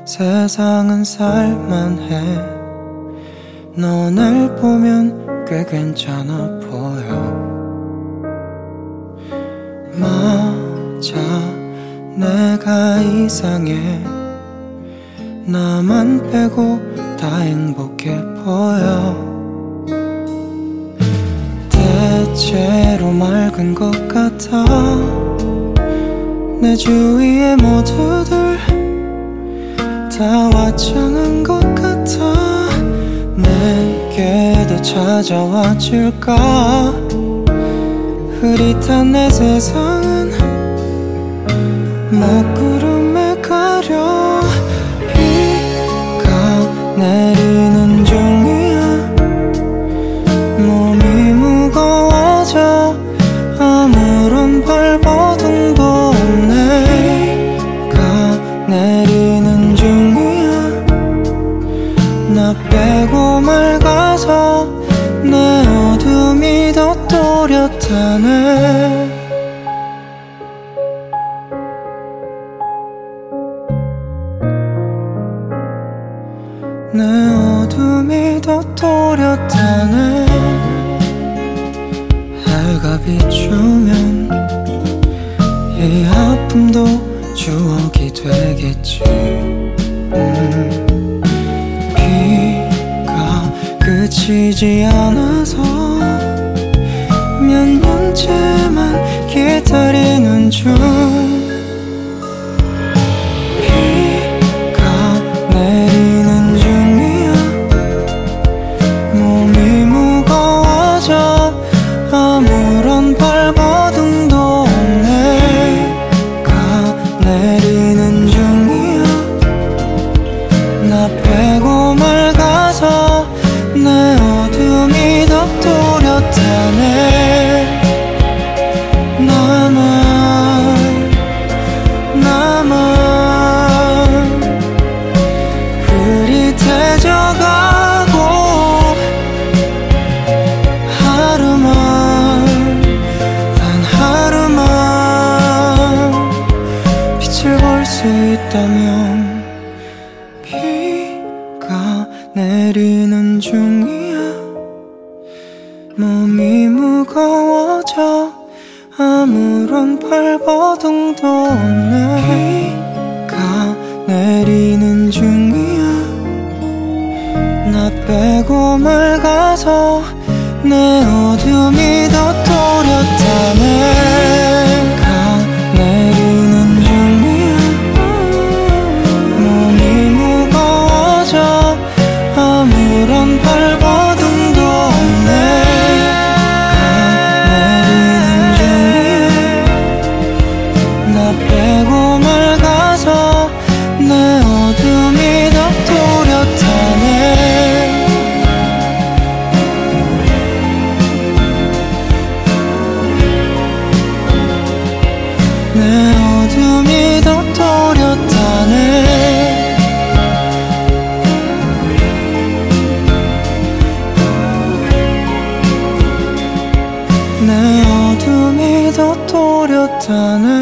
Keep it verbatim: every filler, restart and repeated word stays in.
세상은 살만해. 너를 보면 꽤 괜찮아 보여. 맞아, 내가 이상해. 나만 빼고 다 행복해 보여. 대체로 맑은 것 같아. 내 주위의 모두들 다 화창한 것 같아. 내게도 찾아와 줄까. 흐릿한 내 세상은 먹구름에 가려. 비가 내리는 중이야. 몸이 무거워져. 아무런 발버둥도 없네. 비가 내리는 중이야. 나 빼고 맑아서 내 어둠이 더 또렷하네. 내 어둠이 더 또렷하네. 해가 비추면 이 아픔도 추억이 되겠지. 음, 비가 그치지 않아서 몇 년째만 기다리는 중. 비가 내리는 중이야. 몸이 무거워져. 아무런 발버둥도 없네. 비가 내리는 중이야. 나 빼고 맑아서 내 어둠이 더 또렷하네. 나만 나만 흐릿해져가고 하루만 단 하루만 빛을 볼 수 있다면. 비가 내리는 중이야. 몸이 무거워져. 아무런 발버둥도 없네. 비가 내리는 중이야. 나 빼고 맑아서 내 어둠이 더 또렷하네. 비가 내리는 중이야. 몸이 무거워져. 아무런 발버둥도 없네. 나 빼고 맑아서 내 어둠이 더 또렷하네. 내 어둠이 더 또렷하네. 내 어둠이 더 또렷하네.